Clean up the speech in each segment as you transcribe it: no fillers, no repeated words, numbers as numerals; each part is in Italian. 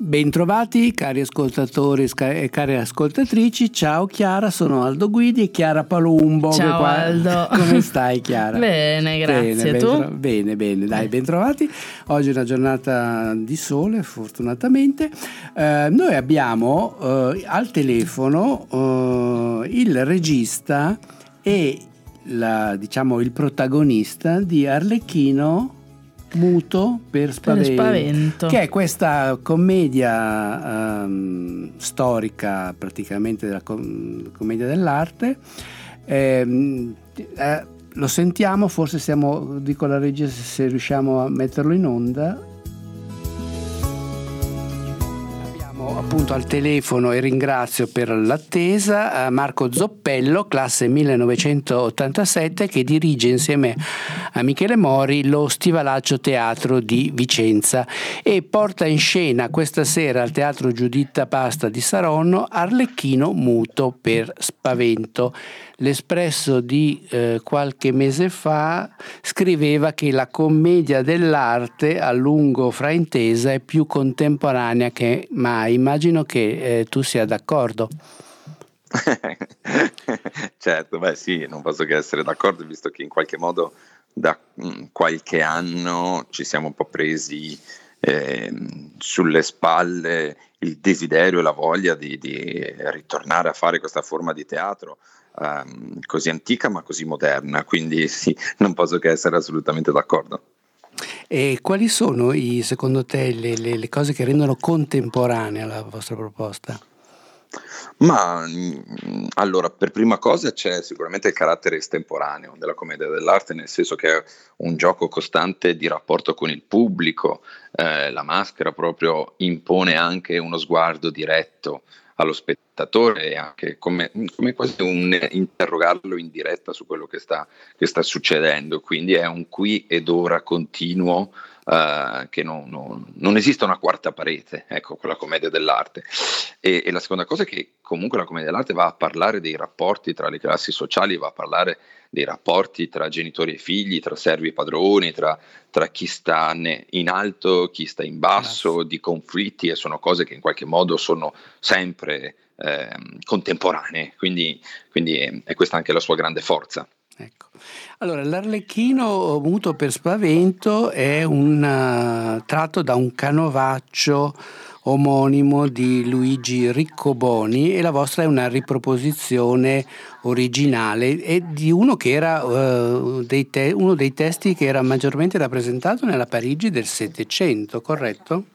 Bentrovati cari ascoltatori e care ascoltatrici, ciao Chiara, sono Aldo Guidi e Chiara Palumbo. Ciao Aldo. Come stai Chiara? Bene, grazie. Bene, tu? Bene, dai, bentrovati. Oggi è una giornata di sole, fortunatamente. Noi abbiamo al telefono il regista e il protagonista di Arlecchino Muto per spavento, che è questa commedia storica, praticamente della commedia dell'arte. Lo sentiamo, forse dico alla regia se riusciamo a metterlo in onda. Appunto al telefono, e ringrazio per l'attesa, Marco Zoppello, classe 1987, che dirige insieme a Michele Mori lo Stivalaccio Teatro di Vicenza e porta in scena questa sera al Teatro Giuditta Pasta di Saronno Arlecchino Muto per spavento. L'Espresso di qualche mese fa scriveva che la commedia dell'arte, a lungo fraintesa, è più contemporanea che mai. Immagino che tu sia d'accordo. Certo, sì, non posso che essere d'accordo, visto che in qualche modo da qualche anno ci siamo un po' presi sulle spalle il desiderio e la voglia di ritornare a fare questa forma di teatro così antica ma così moderna, quindi sì, non posso che essere assolutamente d'accordo. E quali sono secondo te le cose che rendono contemporanea la vostra proposta? Ma allora, per prima cosa c'è sicuramente il carattere estemporaneo della commedia dell'arte, nel senso che è un gioco costante di rapporto con il pubblico. La maschera proprio impone anche uno sguardo diretto allo spettatore, e anche come quasi un interrogarlo in diretta su quello che sta succedendo, quindi è un qui ed ora continuo, che non esiste una quarta parete, ecco, con la commedia dell'arte. E la seconda cosa è che comunque la commedia dell'arte va a parlare dei rapporti tra le classi sociali, va a parlare dei rapporti tra genitori e figli, tra servi e padroni, tra chi sta in alto, chi sta in basso, di conflitti, e sono cose che in qualche modo sono sempre contemporanee, quindi è questa anche la sua grande forza. Ecco. Allora, l'Arlecchino Muto per spavento è tratto da un canovaccio omonimo di Luigi Riccoboni, e la vostra è una riproposizione originale e di uno che era uno dei testi che era maggiormente rappresentato nella Parigi del Settecento, corretto?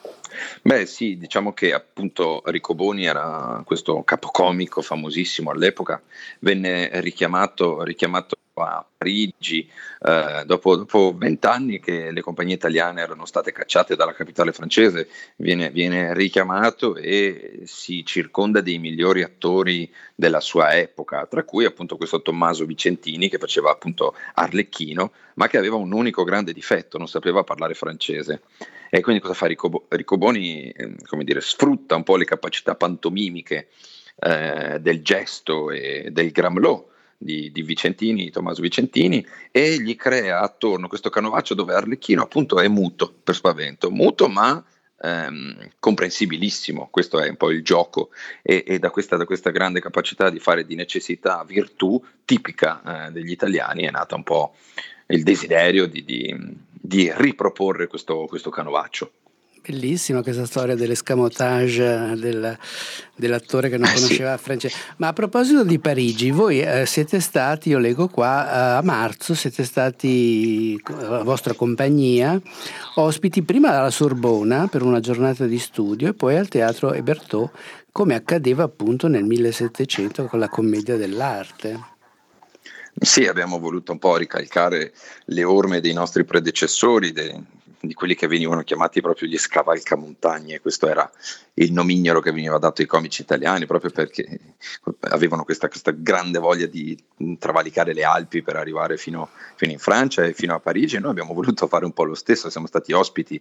Sì, diciamo che appunto Riccoboni era questo capocomico famosissimo all'epoca, venne richiamato a Parigi dopo 20 anni che le compagnie italiane erano state cacciate dalla capitale francese, viene richiamato e si circonda dei migliori attori della sua epoca, tra cui appunto questo Tommaso Vicentini, che faceva appunto Arlecchino, ma che aveva un unico grande difetto: non sapeva parlare francese. E quindi cosa fa Riccoboni? Sfrutta un po' le capacità pantomimiche del gesto e del Gramelot di Vicentini, Tommaso Vicentini, e gli crea attorno questo canovaccio dove Arlecchino appunto è muto per spavento, muto ma comprensibilissimo. Questo è un po' il gioco, e da questa grande capacità di fare di necessità virtù tipica degli italiani è nata un po' il desiderio di riproporre questo canovaccio. Bellissima questa storia dell'escamotage dell'attore che non conosceva francese. Ma a proposito di Parigi, voi siete stati, io leggo qua, a marzo siete stati, la vostra compagnia, ospiti prima alla Sorbona per una giornata di studio e poi al Teatro Hébertot, come accadeva appunto nel 1700 con la commedia dell'arte. Sì, abbiamo voluto un po' ricalcare le orme dei nostri predecessori, di quelli che venivano chiamati proprio gli scavalcamontagne. Questo era il nomignolo che veniva dato ai comici italiani, proprio perché avevano questa grande voglia di travalicare le Alpi per arrivare fino in Francia e fino a Parigi, e noi abbiamo voluto fare un po' lo stesso. Siamo stati ospiti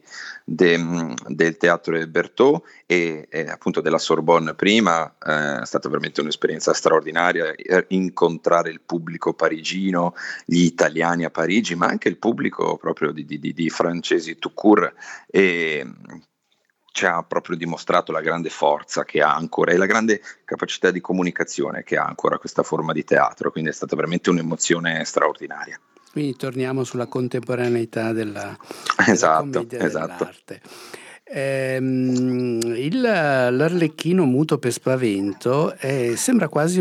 del Teatro Hébertot e appunto della Sorbonne prima. È stata veramente un'esperienza straordinaria incontrare il pubblico parigino, gli italiani a Parigi, ma anche il pubblico proprio di francesi tout court, ci ha proprio dimostrato la grande forza che ha ancora e la grande capacità di comunicazione che ha ancora questa forma di teatro, quindi è stata veramente un'emozione straordinaria. Quindi torniamo sulla contemporaneità della commedia dell'arte. L'Arlecchino muto per spavento sembra quasi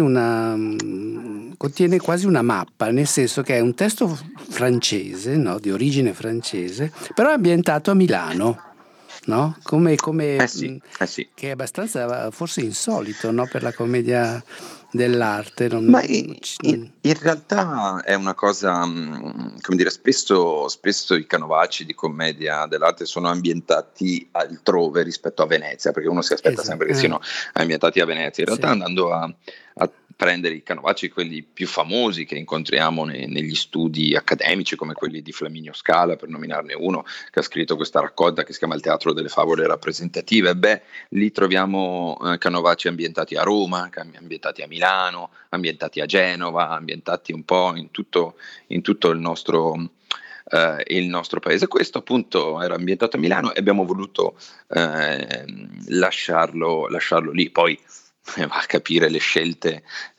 contiene quasi una mappa, nel senso che è un testo francese, no? Di origine francese, però è ambientato a Milano. No? Come Sì. Che è abbastanza forse insolito, no? Per la commedia dell'arte. Ma in realtà è una cosa, come dire, spesso i canovacci di commedia dell'arte sono ambientati altrove rispetto a Venezia, perché uno si aspetta sempre che siano ambientati a Venezia. In realtà andando a prendere i canovacci, quelli più famosi che incontriamo negli studi accademici, come quelli di Flaminio Scala, per nominarne uno, che ha scritto questa raccolta che si chiama Il teatro delle favole rappresentative, lì troviamo canovacci ambientati a Roma, ambientati a Milano, ambientati a Genova, ambientati un po' in tutto il nostro paese. Questo appunto era ambientato a Milano e abbiamo voluto lasciarlo lì. Poi va a capire le scelte,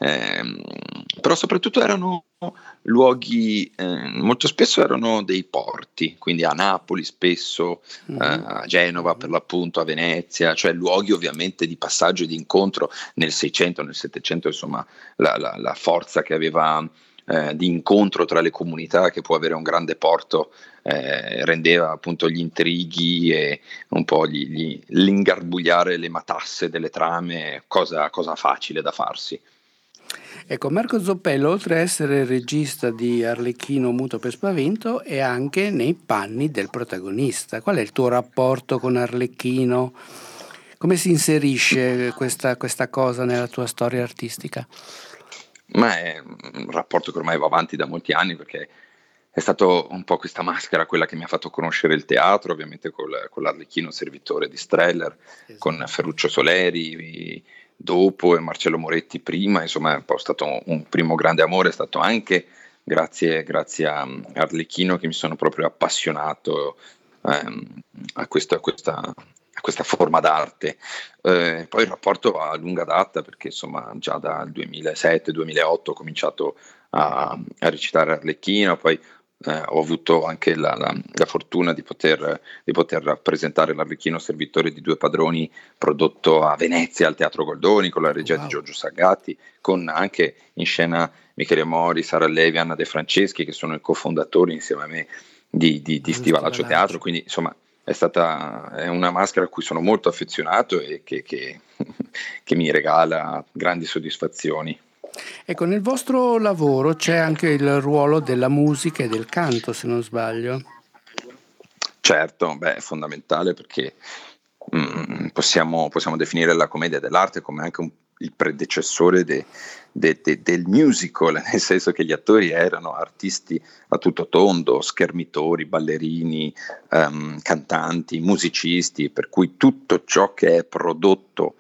però soprattutto erano luoghi, molto spesso erano dei porti, quindi a Napoli spesso, a Genova per l'appunto, a Venezia, cioè luoghi ovviamente di passaggio e di incontro nel 600, nel 700, insomma la forza che aveva di incontro tra le comunità che può avere un grande porto rendeva appunto gli intrighi e un po' l'ingarbugliare le matasse delle trame cosa facile da farsi. Ecco, Marco Zoppello, oltre a essere regista di Arlecchino muto per spavento, è anche nei panni del protagonista. Qual è il tuo rapporto con Arlecchino? Come si inserisce questa cosa nella tua storia artistica? Ma è un rapporto che ormai va avanti da molti anni, perché è stato un po' questa maschera quella che mi ha fatto conoscere il teatro, ovviamente con l'Arlecchino servitore di Streller, esatto, con Ferruccio Soleri dopo e Marcello Moretti prima, insomma è un po' stato un primo grande amore, è stato anche grazie a Arlecchino che mi sono proprio appassionato a questa forma d'arte. Poi il rapporto a lunga data, perché insomma già dal 2007-2008 ho cominciato a recitare Arlecchino, poi ho avuto anche la fortuna di poter rappresentare l'Arlecchino servitore di Due Padroni, prodotto a Venezia al Teatro Goldoni con la regia di Giorgio Sagatti, con anche in scena Michele Mori, Sara Levi, Anna De Franceschi, che sono i cofondatori insieme a me di Stivalaccio Teatro, quindi insomma è una maschera a cui sono molto affezionato e che mi regala grandi soddisfazioni. Ecco, nel vostro lavoro c'è anche il ruolo della musica e del canto, se non sbaglio. Certo, è fondamentale, perché possiamo definire la commedia dell'arte come anche il predecessore del musical, nel senso che gli attori erano artisti a tutto tondo, schermitori, ballerini, cantanti, musicisti, per cui tutto ciò che è prodotto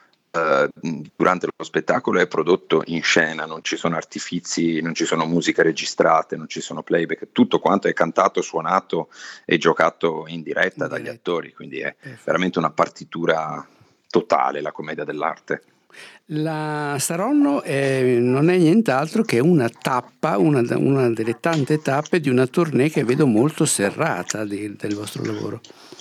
durante lo spettacolo è prodotto in scena, non ci sono artifizi, non ci sono musiche registrate, non ci sono playback, tutto quanto è cantato, suonato e giocato in diretta dagli attori, quindi è veramente una partitura totale la commedia dell'arte. La Saronno non è nient'altro che una tappa, una delle tante tappe di una tournée che vedo molto serrata del vostro lavoro.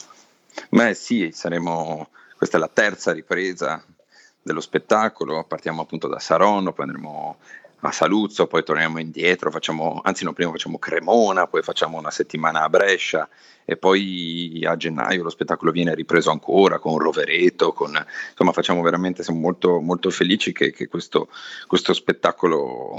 Sì, questa è la terza ripresa dello spettacolo, partiamo appunto da Saronno, poi andremo a Saluzzo, poi torniamo indietro, prima facciamo Cremona, poi facciamo una settimana a Brescia e poi a gennaio lo spettacolo viene ripreso ancora con Rovereto, insomma siamo molto, molto felici che questo spettacolo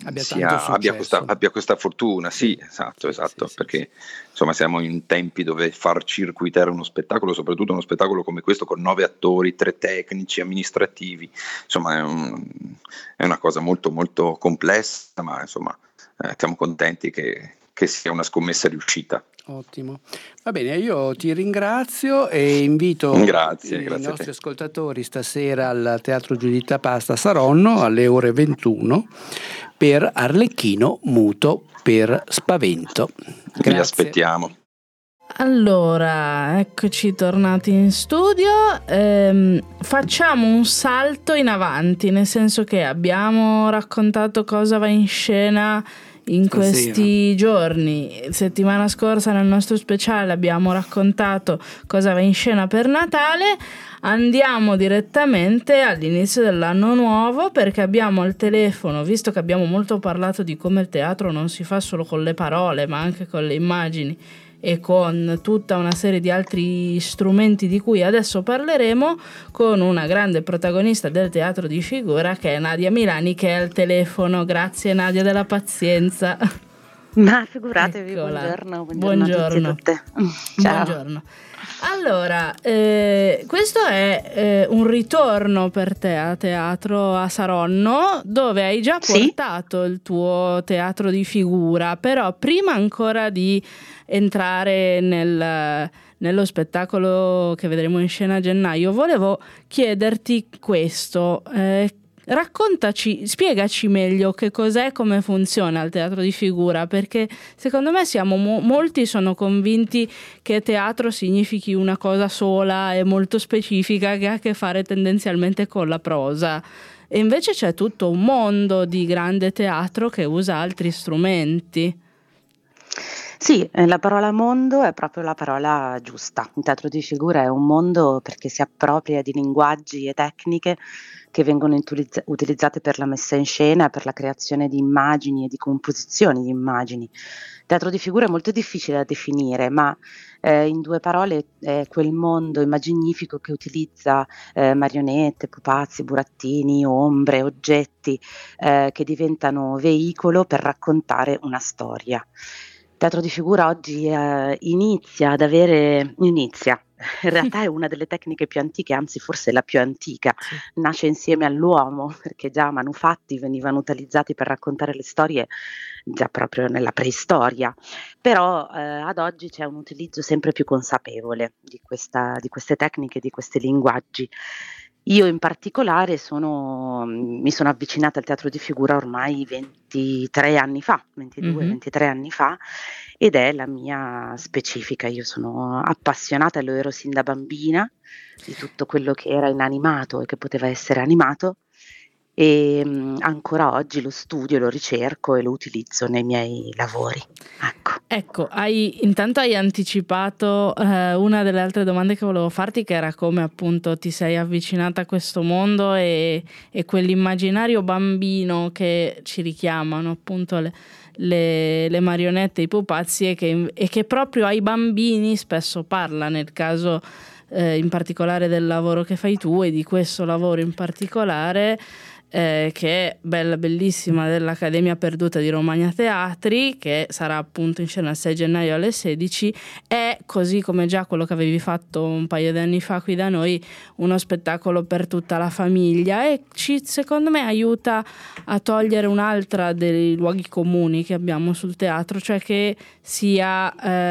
abbia questa fortuna, sì, esatto, perché insomma siamo in tempi dove far circuitare uno spettacolo, soprattutto uno spettacolo come questo con 9 attori, 3 tecnici, amministrativi, insomma è una cosa molto molto complessa, ma insomma siamo contenti che sia una scommessa riuscita. Ottimo, va bene, io ti ringrazio e invito i nostri ascoltatori stasera al Teatro Giuditta Pasta a Saronno alle ore 21 per Arlecchino muto per spavento. Grazie. Vi aspettiamo. Allora, eccoci tornati in studio. Facciamo un salto in avanti, nel senso che abbiamo raccontato cosa va in scena in questi giorni. Settimana scorsa nel nostro speciale abbiamo raccontato cosa va in scena per Natale. Andiamo direttamente all'inizio dell'anno nuovo, perché abbiamo al telefono, visto che abbiamo molto parlato di come il teatro non si fa solo con le parole ma anche con le immagini e con tutta una serie di altri strumenti di cui adesso parleremo, con una grande protagonista del teatro di figura che è Nadia Milani, che è al telefono. Grazie Nadia della pazienza. Ma figuratevi, Eccola. buongiorno a tutti e tutte. Ciao. Buongiorno. Allora, questo è un ritorno per te a teatro a Saronno, dove hai già portato il tuo teatro di figura, però prima ancora di entrare nello spettacolo che vedremo in scena a gennaio, volevo chiederti questo. Raccontaci, spiegaci meglio che cos'è, come funziona il teatro di figura, perché secondo me molti sono convinti che teatro significhi una cosa sola e molto specifica che ha a che fare tendenzialmente con la prosa, e invece c'è tutto un mondo di grande teatro che usa altri strumenti. Sì, la parola mondo è proprio la parola giusta. Il teatro di figura è un mondo perché si appropria di linguaggi e tecniche che vengono utilizzate per la messa in scena, per la creazione di immagini e di composizioni di immagini. Il teatro di figura è molto difficile da definire, ma in due parole è quel mondo immaginifico che utilizza marionette, pupazzi, burattini, ombre, oggetti che diventano veicolo per raccontare una storia. Il teatro di figura oggi inizia, in realtà è una delle tecniche più antiche, anzi forse la più antica, nasce insieme all'uomo, perché già manufatti venivano utilizzati per raccontare le storie già proprio nella preistoria, però ad oggi c'è un utilizzo sempre più consapevole di queste tecniche, di questi linguaggi. Io in particolare mi sono avvicinata al teatro di figura ormai 23 anni fa, 22-23 anni fa, ed è la mia specifica. Io sono appassionata, lo ero sin da bambina, di tutto quello che era inanimato e che poteva essere animato, e ancora oggi lo studio, lo ricerco e lo utilizzo nei miei lavori. Ecco, intanto hai anticipato una delle altre domande che volevo farti, che era come appunto ti sei avvicinata a questo mondo e quell'immaginario bambino che ci richiamano appunto le marionette, i pupazzi, e che proprio ai bambini spesso parla, nel caso in particolare del lavoro che fai tu e di questo lavoro in particolare, che è bellissima, dell'Accademia Perduta di Romagna Teatri, che sarà appunto in scena il 6 gennaio alle 16, è, così come già quello che avevi fatto un paio di anni fa qui da noi, uno spettacolo per tutta la famiglia, e secondo me aiuta a togliere un'altra dei luoghi comuni che abbiamo sul teatro, cioè che sia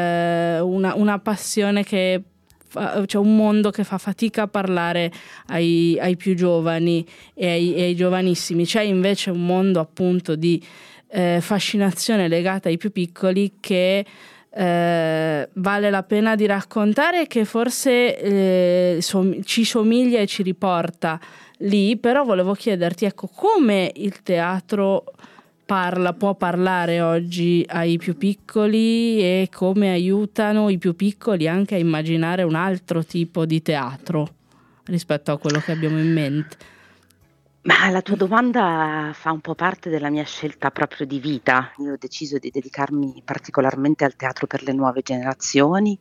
una passione che c'è un mondo che fa fatica a parlare ai più giovani e ai giovanissimi. C'è invece un mondo appunto di fascinazione legata ai più piccoli che vale la pena di raccontare, che forse ci somiglia e ci riporta lì. Però volevo chiederti, ecco, come il teatro può parlare oggi ai più piccoli e come aiutano i più piccoli anche a immaginare un altro tipo di teatro rispetto a quello che abbiamo in mente. Ma la tua domanda fa un po' parte della mia scelta proprio di vita. Io ho deciso di dedicarmi particolarmente al teatro per le nuove generazioni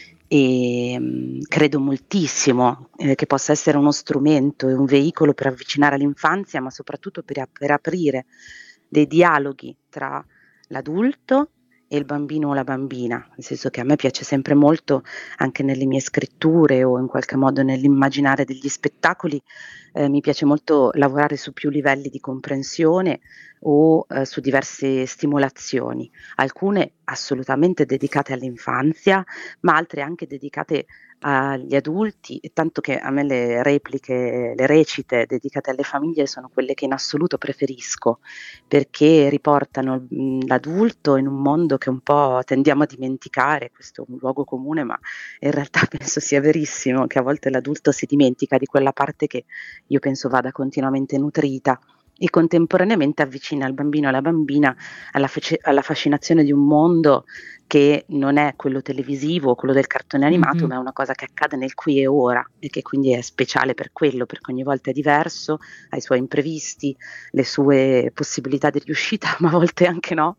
e credo moltissimo che possa essere uno strumento e un veicolo per avvicinare l'infanzia, ma soprattutto per aprire dei dialoghi tra l'adulto e il bambino o la bambina, nel senso che a me piace sempre molto, anche nelle mie scritture o in qualche modo nell'immaginare degli spettacoli, mi piace molto lavorare su più livelli di comprensione o su diverse stimolazioni, alcune assolutamente dedicate all'infanzia, ma altre anche dedicate agli adulti, e tanto che a me le repliche, le recite dedicate alle famiglie sono quelle che in assoluto preferisco, perché riportano l'adulto in un mondo che un po' tendiamo a dimenticare, questo è un luogo comune, ma in realtà penso sia verissimo che a volte l'adulto si dimentica di quella parte che io penso vada continuamente nutrita, e contemporaneamente avvicina il bambino e la bambina alla fascinazione di un mondo che non è quello televisivo o quello del cartone animato, ma è una cosa che accade nel qui e ora, e che quindi è speciale per quello, perché ogni volta è diverso, ha i suoi imprevisti, le sue possibilità di riuscita, ma a volte anche no,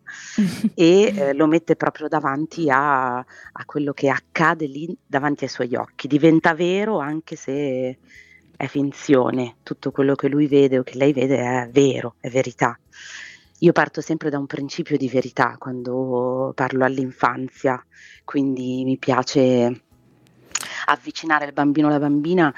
e lo mette proprio davanti a quello che accade lì davanti ai suoi occhi. Diventa vero anche se è finzione, tutto quello che lui vede o che lei vede è vero, è verità. Io parto sempre da un principio di verità quando parlo all'infanzia, quindi mi piace avvicinare il bambino o la bambina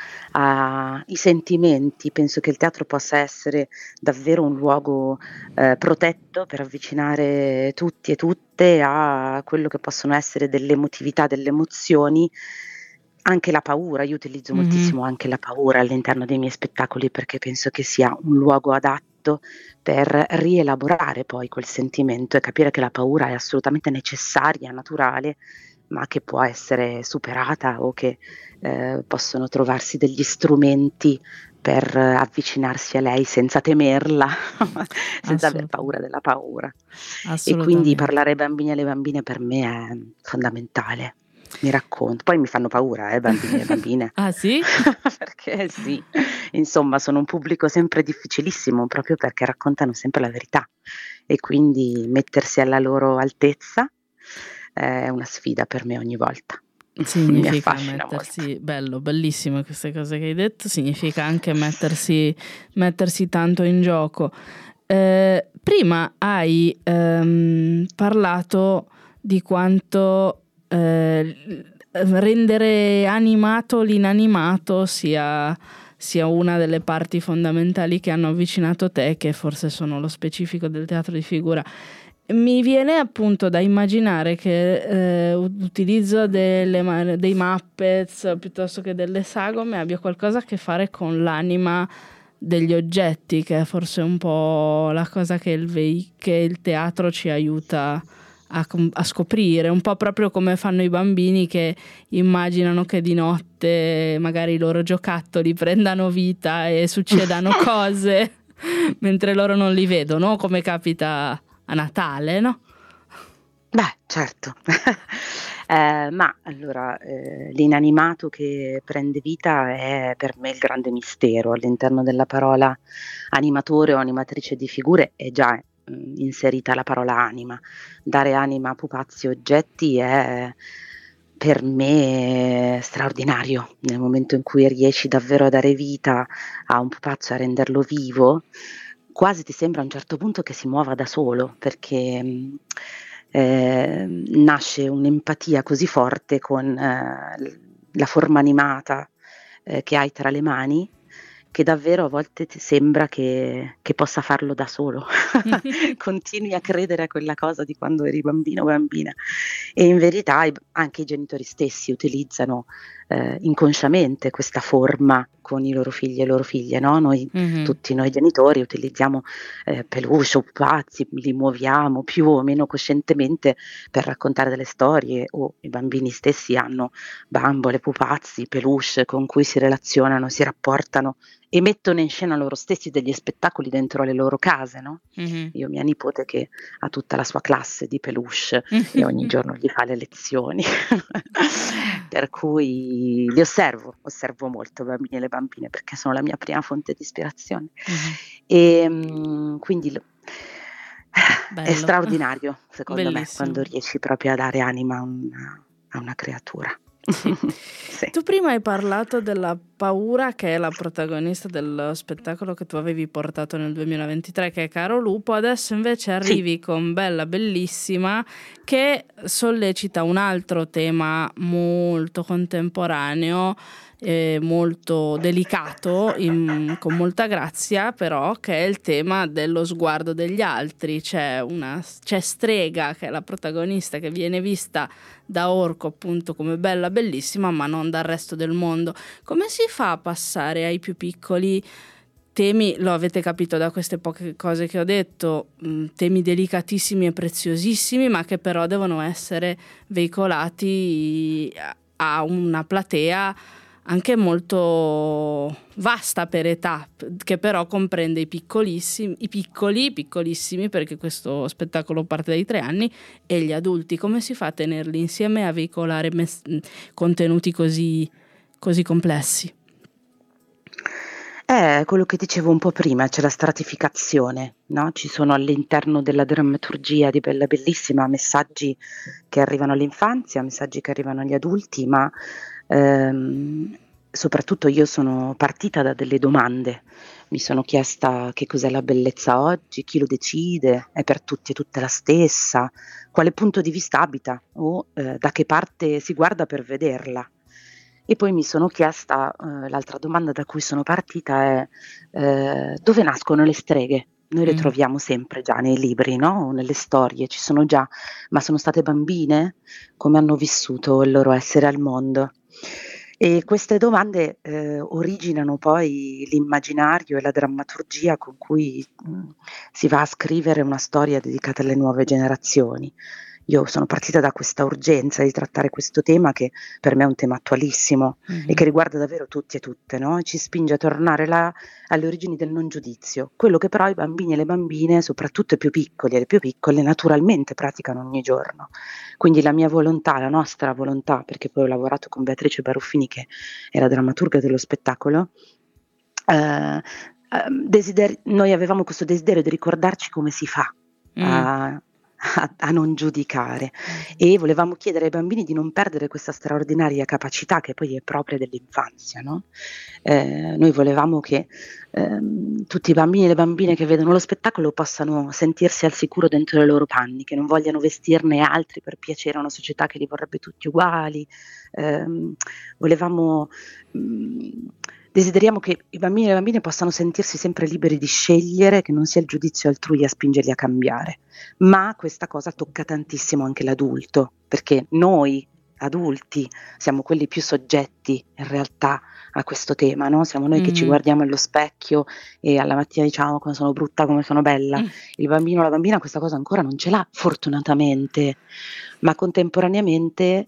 ai sentimenti. Penso che il teatro possa essere davvero un luogo protetto per avvicinare tutti e tutte a quello che possono essere delle emotività, delle emozioni, anche la paura. Io utilizzo moltissimo anche la paura all'interno dei miei spettacoli, perché penso che sia un luogo adatto per rielaborare poi quel sentimento e capire che la paura è assolutamente necessaria, naturale, ma che può essere superata, o che possono trovarsi degli strumenti per avvicinarsi a lei senza temerla, senza aver paura della paura. E quindi parlare ai bambini e alle bambine per me è fondamentale. Mi racconto, poi mi fanno paura, bambini e bambine. Ah sì? Perché sì, insomma sono un pubblico sempre difficilissimo, proprio perché raccontano sempre la verità, e quindi mettersi alla loro altezza è una sfida per me ogni volta. Mi Significa affascina mettersi, molto. bello, bellissime queste cose che hai detto, significa anche mettersi tanto in gioco. Prima hai parlato di quanto rendere animato l'inanimato sia una delle parti fondamentali che hanno avvicinato te, che forse sono lo specifico del teatro di figura. Mi viene appunto da immaginare che l'utilizzo dei Muppets piuttosto che delle sagome abbia qualcosa a che fare con l'anima degli oggetti, che è forse un po' la cosa che il teatro ci aiuta a scoprire, un po' proprio come fanno i bambini che immaginano che di notte magari i loro giocattoli prendano vita e succedano cose mentre loro non li vedono, come capita a Natale, no? Beh, certo. Ma allora, l'inanimato che prende vita è per me il grande mistero. All'interno della parola animatore o animatrice di figure è già inserita la parola anima. Dare anima a pupazzi e oggetti è per me straordinario. Nel momento in cui riesci davvero a dare vita a un pupazzo, a renderlo vivo, quasi ti sembra a un certo punto che si muova da solo, perché nasce un'empatia così forte con la forma animata che hai tra le mani, che davvero a volte ti sembra che possa farlo da solo. Continui a credere a quella cosa di quando eri bambino o bambina, e in verità anche i genitori stessi utilizzano inconsciamente questa forma con i loro figli e loro figlie, no? Tutti noi genitori utilizziamo peluche o pupazzi, li muoviamo più o meno coscientemente per raccontare delle storie, o i bambini stessi hanno bambole, pupazzi, peluche con cui si relazionano, si rapportano e mettono in scena loro stessi degli spettacoli dentro le loro case, no? Io ho mia nipote che ha tutta la sua classe di peluche e ogni giorno gli fa le lezioni. Per cui li osservo molto i bambini e le bambine, perché sono la mia prima fonte di ispirazione. Quindi è straordinario, secondo me, quando riesci proprio a dare anima a una creatura. Sì. Sì. Tu prima hai parlato della paura, che è la protagonista dello spettacolo che tu avevi portato nel 2023, che è Caro Lupo. Adesso invece arrivi con Bella Bellissima, che sollecita un altro tema molto contemporaneo, molto delicato, con molta grazia, però, che è il tema dello sguardo degli altri. C'è Strega, che è la protagonista, che viene vista da Orco appunto come bella, bellissima, ma non dal resto del mondo. Come si fa a passare ai più piccoli temi, lo avete capito da queste poche cose che ho detto, temi delicatissimi e preziosissimi, ma che però devono essere veicolati a una platea anche molto vasta per età, che però comprende i piccolissimi, perché questo spettacolo parte dai 3 anni, e gli adulti. Come si fa a tenerli insieme e a veicolare contenuti così complessi? È quello che dicevo un po' prima, c'è la stratificazione, no? Ci sono all'interno della drammaturgia di Bella Bellissima messaggi che arrivano all'infanzia, messaggi che arrivano agli adulti, ma soprattutto io sono partita da delle domande. Mi sono chiesta che cos'è la bellezza oggi, chi lo decide, è per tutti e tutte la stessa, quale punto di vista abita o da che parte si guarda per vederla. E poi mi sono chiesta, l'altra domanda da cui sono partita è dove nascono le streghe? Noi le troviamo sempre già nei libri, no? O nelle storie, ci sono già, ma sono state bambine? Come hanno vissuto il loro essere al mondo? E queste domande originano poi l'immaginario e la drammaturgia con cui si va a scrivere una storia dedicata alle nuove generazioni. Io sono partita da questa urgenza di trattare questo tema, che per me è un tema attualissimo e che riguarda davvero tutti e tutte, no? E ci spinge a tornare alle origini del non giudizio, quello che però i bambini e le bambine, soprattutto i più piccoli e le più piccole, naturalmente praticano ogni giorno. Quindi la mia volontà, la nostra volontà, perché poi ho lavorato con Beatrice Baruffini, che è la drammaturga dello spettacolo, noi avevamo questo desiderio di ricordarci come si fa a non giudicare, e volevamo chiedere ai bambini di non perdere questa straordinaria capacità che poi è propria dell'infanzia, no? Noi volevamo che tutti i bambini e le bambine che vedono lo spettacolo possano sentirsi al sicuro dentro i loro panni, che non vogliano vestirne altri per piacere a una società che li vorrebbe tutti uguali. Desideriamo che i bambini e le bambine possano sentirsi sempre liberi di scegliere, che non sia il giudizio altrui a spingerli a cambiare. Ma questa cosa tocca tantissimo anche l'adulto, perché noi adulti siamo quelli più soggetti in realtà a questo tema, no? Siamo noi che ci guardiamo allo specchio e alla mattina diciamo come sono brutta, come sono bella. Il bambino o la bambina questa cosa ancora non ce l'ha, fortunatamente, ma contemporaneamente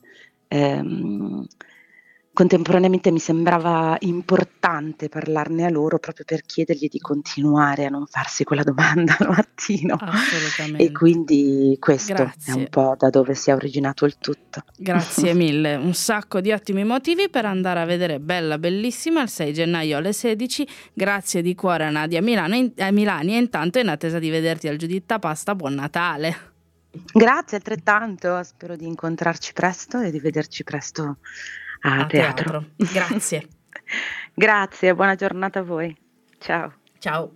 mi sembrava importante parlarne a loro, proprio per chiedergli di continuare a non farsi quella domanda al mattino. Assolutamente. E quindi questo Grazie. è un po' da dove si è originato il tutto. Grazie mille, un sacco di ottimi motivi per andare a vedere Bella Bellissima il 6 gennaio alle 16. Grazie di cuore a Nadia Milani, e intanto in attesa di vederti al Giuditta Pasta, buon Natale. Grazie altrettanto, spero di incontrarci presto e di vederci presto a teatro. Grazie. Grazie, buona giornata a voi. Ciao. Ciao.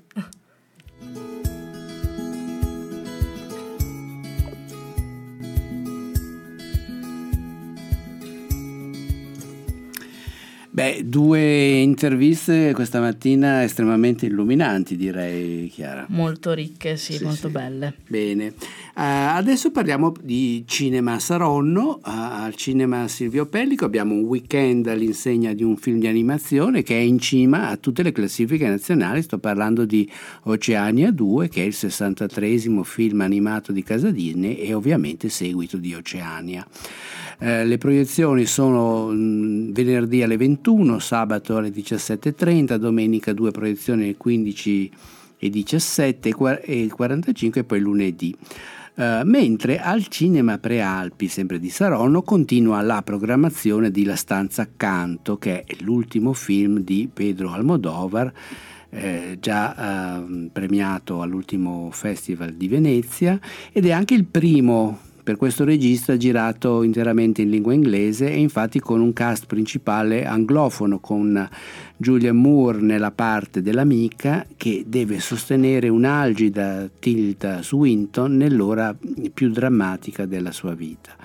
Beh, 2 interviste questa mattina estremamente illuminanti, direi, Chiara. Molto ricche, sì, molto belle. Bene. Adesso parliamo di Cinema Saronno. Al Cinema Silvio Pellico abbiamo un weekend all'insegna di un film di animazione che è in cima a tutte le classifiche nazionali. Sto parlando di Oceania 2, che è il 63esimo film animato di casa Disney e ovviamente seguito di Oceania. Le proiezioni sono venerdì alle 21, sabato alle 17:30, domenica 2 proiezioni alle 15 e 17 e 45 e poi lunedì. Mentre al Cinema Prealpi, sempre di Saronno, continua la programmazione di La stanza accanto, che è l'ultimo film di Pedro Almodóvar, già premiato all'ultimo Festival di Venezia, ed è anche il primo per questo regista girato interamente in lingua inglese, e infatti con un cast principale anglofono, con Julianne Moore nella parte dell'amica che deve sostenere un'algida Tilda Swinton nell'ora più drammatica della sua vita.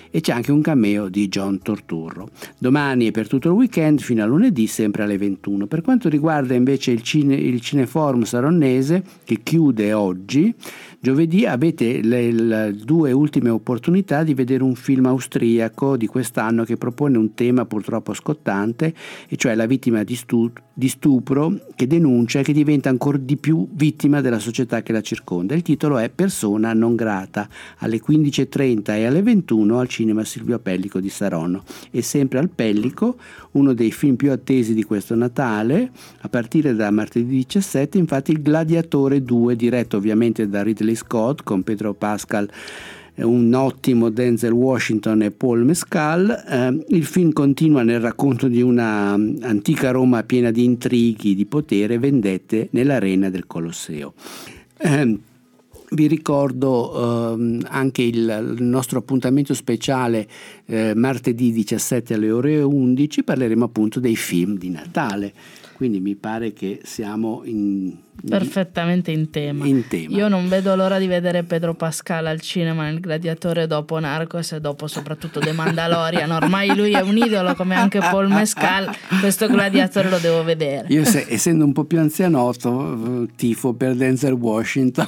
e c'è anche un cameo di John Turturro. Domani e per tutto il weekend fino a lunedì sempre alle 21. Per quanto riguarda invece il Cineforum Saronnese, che chiude oggi, giovedì avete le due ultime opportunità di vedere un film austriaco di quest'anno che propone un tema purtroppo scottante, e cioè la vittima di stupro che denuncia e che diventa ancora di più vittima della società che la circonda. Il titolo è Persona non grata, alle 15:30 e alle 21 al Cinema Silvio Pellico di Saronno. E sempre al Pellico, uno dei film più attesi di questo Natale, a partire da martedì 17, infatti il Gladiatore 2, diretto ovviamente da Ridley Scott, con Pedro Pascal, un ottimo Denzel Washington e Paul Mescal. Il film continua nel racconto di una antica Roma piena di intrighi, di potere e vendette nell'arena del Colosseo. Vi ricordo anche il nostro appuntamento speciale martedì 17 alle ore 11, parleremo appunto dei film di Natale, quindi mi pare che siamo perfettamente in tema. Io non vedo l'ora di vedere Pedro Pascal al cinema nel Gladiatore, dopo Narcos e dopo soprattutto The Mandalorian. Ormai lui è un idolo, come anche Paul Mescal. Questo Gladiatore lo devo vedere. Io essendo un po' più anzianotto tifo per Denzel Washington.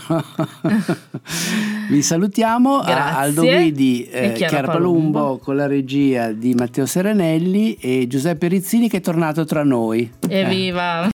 Vi salutiamo. Aldo Guidi, Chiara Palumbo con la regia di Matteo Serenelli e Giuseppe Rizzini che è tornato tra noi. Evviva!